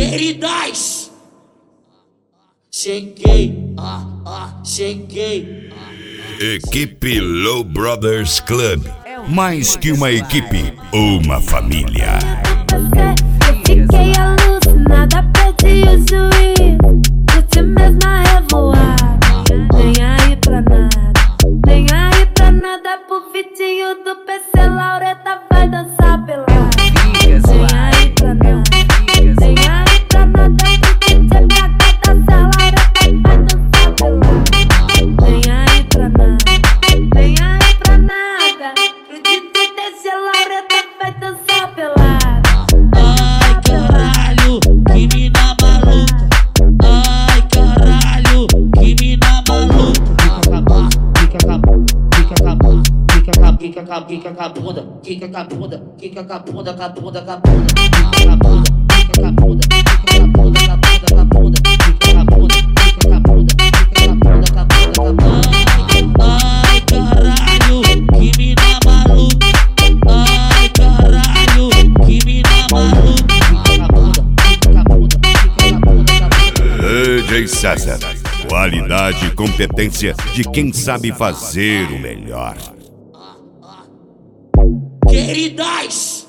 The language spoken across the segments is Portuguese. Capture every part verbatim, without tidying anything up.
Queridas, cheguei, ah, ah, cheguei. Equipe Low Brothers Club. Mais que uma equipe, uma família. Eu fiquei alucinada, perdi o juízo. Curti mesmo a revoada. Nem aí pra nada, nem aí pra nada. Pro Vitinho do P C, Laureta vai dançar pelada. Nem aí pra nada, nem aí pra nada. Pro D J P H dançar, Laureta vai dançar pelada. Nem aí pra nada, nem aí pra nada. Pro D J descer, Laureta vai dançar pelada. Ai caralho, que mina maluca. Ai caralho, que mina maluca. Fica com a bunda, fica com a bunda, fica com a fica com a bunda, fica com a bunda, fica com a bunda, com a bunda, com a bunda, fica com a bunda, fica com a bunda, fica com a bunda, com a bunda, com a bunda, fica com a bunda, fica com a bunda, fica com a bunda, com a bunda, com a bunda. Ai caralho, que mina maluca. Ai caralho, que mina maluca. Fica com a bunda, fica com a bunda, fica com a bunda, com a bunda. D J César. Qualidade e competência de quem sabe fazer o melhor. Queridas,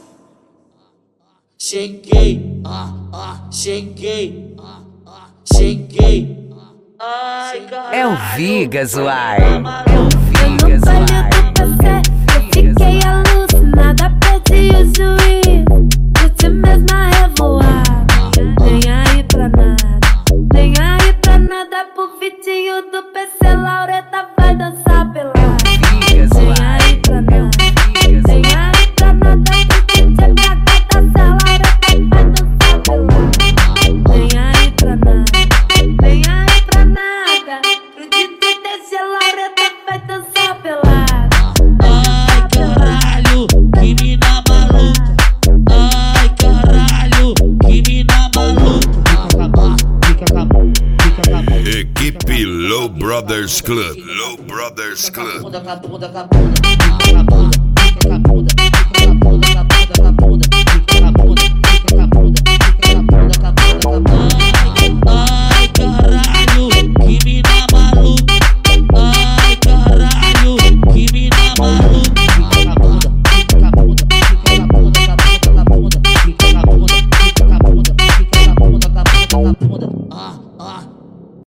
cheguei, ah, ah, cheguei, ah, ah, cheguei. Ai, caralho, É o Vigas, uai. É o Eu no Vigas, baile do P C, eu fiquei alucinada, perdi o juízo. Curti mesmo a revoada. Nem aí pra nada, nem aí pra nada. Pro Vitinho do P C, Laureta vai dançar pelada. Nem aí pra nada, nem aí pra nada. Pro D J P H dançar, Laureta vai dançar pelada. Nem aí pra nada, nem aí pra nada. Pro D J descer, Laureta vai dançar pelada. ai caralho, que mina maluca. Ai caralho, que mina maluca. Fica com a bunda, fica com a bunda, fica com a bunda. Equipe Low Brothers Club. Low Brothers Club. Bunda, com a bunda, com a bunda, fica com a bunda,